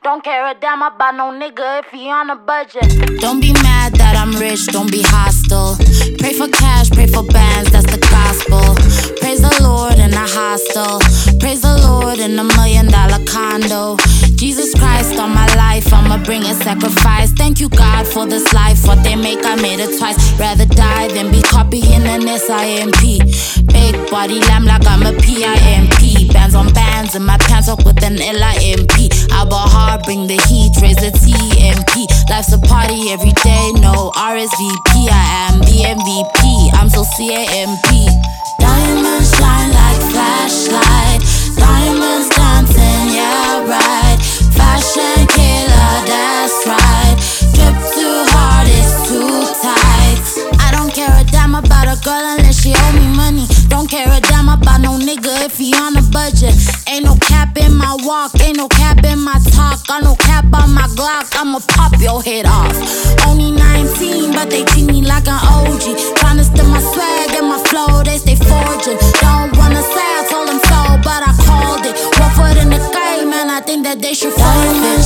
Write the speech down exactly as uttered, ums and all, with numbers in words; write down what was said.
Don't care a damn about no nigga if he on a budget. Don't be mad that I'm rich, don't be hostile. Pray for cash, pray for bands, that's the gospel. Praise the Lord in a hostel. Praise the Lord in a million dollar condo. Jesus Christ on my life, I'ma bring a sacrifice. Thank you God for this life, what they make I made it twice. Rather die than be copying an S I M P. Big body lamb like I'm a P I M P. Bands on bands in my pants up with an L I M P. I ball hard, bring the heat, raise the T M P. Life's a party every day, no R S V P. I am the M V P, I'm so C A M P. Diamonds shine like flashlight. Diamonds dancing, yeah right. Fashion killer, that's right. Drip too hard, it's too tight. I don't care a damn about a girl unless she owe me money. Don't care a damn about no nigga if he on a budget. Ain't no cap in my walk, ain't no cap in my talk. Got no cap on my Glock, I'ma pop your head off. Only nineteen, but they treat me like an O G. Tryna steal my swag and my flow, they stay forging. Don't wanna say I told them so, but I called it. One foot in the game, and I think that they should forfeit.